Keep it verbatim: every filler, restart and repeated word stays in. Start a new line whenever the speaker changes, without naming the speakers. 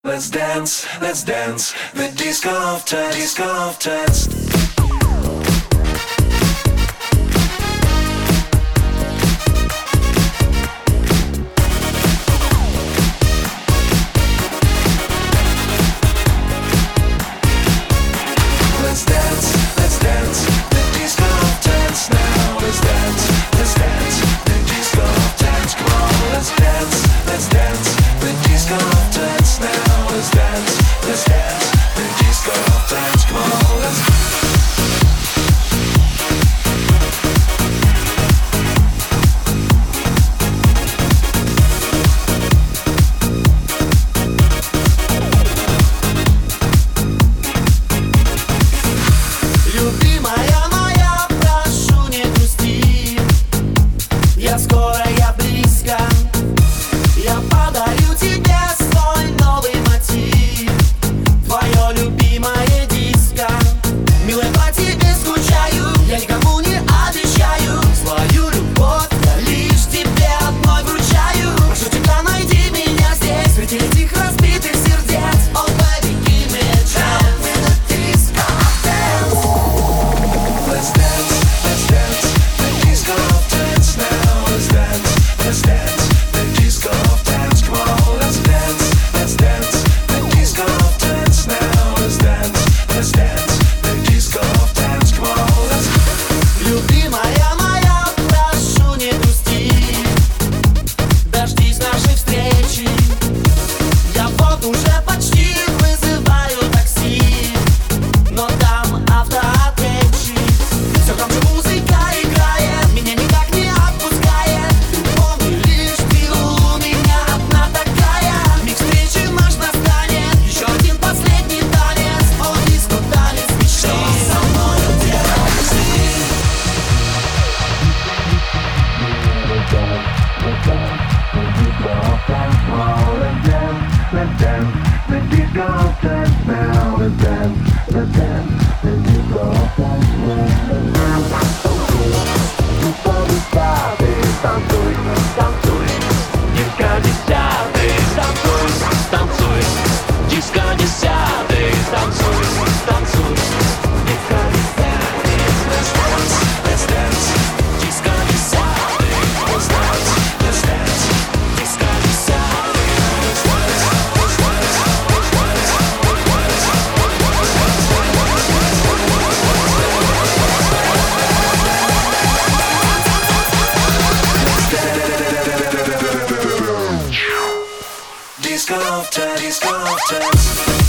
Let's dance, let's dance, the disco of dance, disco of dance. Let's dance, let's dance, the disco of dance now. Let's dance, let's dance, the disco of dance. Come on, let's dance, let's dance, the disco of dance now. Let's dance, let's dance, the disco of dance. Come on, let's.
Любимая моя, прошу, не грусти. Я скоро, я близко. Я подарю тебе свой новый мотив. Твое любимое диско. Милая, по тебе скучаю. Я никому не обещаю свою любовь, я лишь тебе одной вручаю. Прошу тебя, найди меня здесь среди этих разбитых сердец. Oh baby, give me a chance in the disco dance.
Let's dance, let's dance, the disco of dance now. Let's dance, let's dance, the disco of dance. Come on, let's dance, let's dance, the disco of dance now. Let's dance, let's dance, the disco of dance. Come on, let's.
Любимая моя, прошу, не грусти. Дождись нашей встречи. Я вот уже почти вызываю такси, но там автоответчик. Все там же музыка играет, меня никак не отпускает. Ты помни лишь, ты у меня одна такая. Миг встречи наш настанет, еще один последний танец. О, диско, танец мечты. Что со мною делать ты?
Let's dance, the disco of dance now. Let's dance, let's dance, the disco of dance now. Танцуй, танцуй, диско десятый, танцуй, танцуй, диско десятый, танцуй, танцуй, диско десятый. Let's dance, let's dance, диско десятый. Let's dance, let's dance, диско десятый. Let's dance, let's dance, let's dance, let's dance. Disco of dance, disco of dance.